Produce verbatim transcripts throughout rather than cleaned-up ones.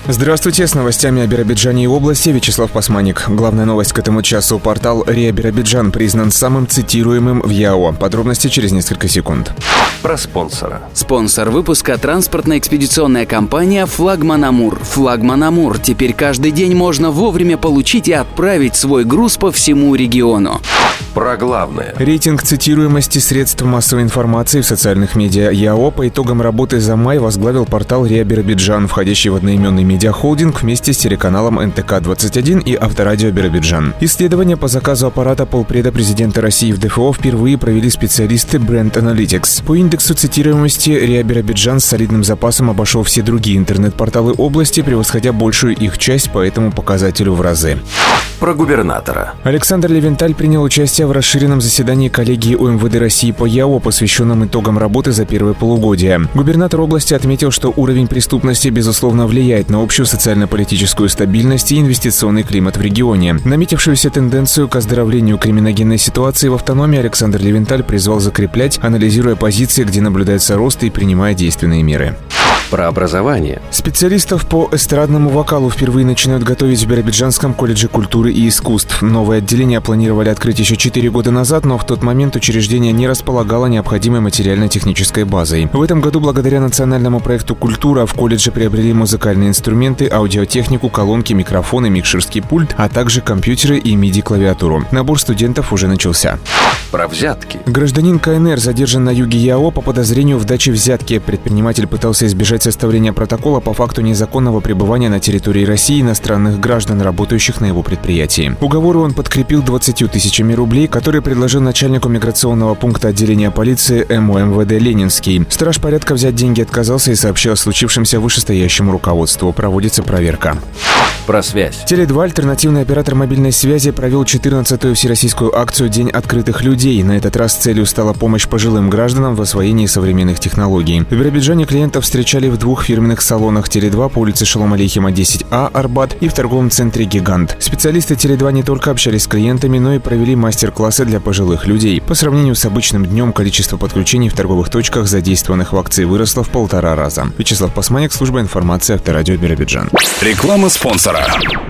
Здравствуйте, с новостями о Биробиджане и области Вячеслав Пасманик. Главная новость к этому часу. Портал РИА Биробиджан признан самым цитируемым в ЯО. Подробности через несколько секунд. Про спонсора. Спонсор выпуска – транспортно-экспедиционная компания «Флагман Амур». «Флагман Амур». Теперь каждый день можно вовремя получить и отправить свой груз по всему региону. Про главное. Рейтинг цитируемости средств массовой информации в социальных медиа ЯО по итогам работы за май возглавил портал РИА Биробиджан, входящий в одноименный медиахолдинг вместе с телеканалом эн тэ ка двадцать один и Авторадио Биробиджан. Исследование по заказу аппарата полпреда президента России в дэ эф о впервые провели специалисты Brand Analytics. По индексу цитируемости РИА Биробиджан с солидным запасом обошел все другие интернет-порталы области, превосходя большую их часть по этому показателю в разы. Про губернатора. Александр Левенталь принял участие в расширенном заседании коллегии о эм вэ дэ России по ЯО, посвященном итогам работы за первое полугодие. Губернатор области отметил, что уровень преступности, безусловно, влияет на общую социально-политическую стабильность и инвестиционный климат в регионе. Наметившуюся тенденцию к оздоровлению криминогенной ситуации в автономии Александр Левенталь призвал закреплять, анализируя позиции, где наблюдается рост, и принимая действенные меры. Про образование. Специалистов по эстрадному вокалу впервые начинают готовить в Биробиджанском колледже культуры и искусств. Новое отделение планировали открыть еще четыре года назад, но в тот момент учреждение не располагало необходимой материально-технической базой. В этом году, благодаря национальному проекту «Культура», в колледже приобрели музыкальные инструменты, аудиотехнику, колонки, микрофоны, микшерский пульт, а также компьютеры и миди-клавиатуру. Набор студентов уже начался. Про взятки. Гражданин ка эн эр задержан на юге ЯО по подозрению в даче взятки. Предприниматель пытался избежать составления протокола по факту незаконного пребывания на территории России иностранных граждан, работающих на его предприятии. Уговоры он подкрепил двадцатью тысячами рублей, которые предложил начальнику миграционного пункта отделения полиции эм о эм вэ дэ «Ленинский». Страж порядка взять деньги отказался и сообщил о случившемся вышестоящему руководству. Проводится проверка. Про связь. Теле два, альтернативный оператор мобильной связи, провел четырнадцатую всероссийскую акцию «День открытых людей». На этот раз целью стала помощь пожилым гражданам в освоении современных технологий. В Биробиджане клиентов встречали в двух фирменных салонах Теле два по улице Шолом Алейхима десять а, Арбат, и в торговом центре «Гигант». Специалисты Теле два не только общались с клиентами, но и провели мастер-классы для пожилых людей. По сравнению с обычным днем, количество подключений в торговых точках, задействованных в акции, выросло в полтора раза. Вячеслав Пасманик, служба информации Авторадио Биробиджан. Реклама спонсора.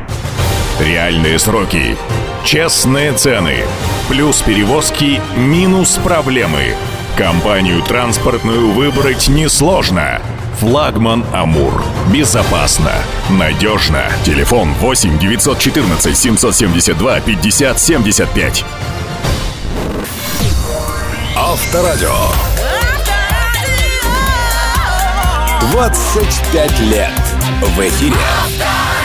Реальные сроки, честные цены, плюс перевозки, минус проблемы. Компанию транспортную выбрать несложно. «Флагман Амур». Безопасно, надежно. Телефон восемь девятьсот четырнадцать семьсот семьдесят два пятьдесят семьдесят пять. Авторадио. двадцать пять лет в эфире.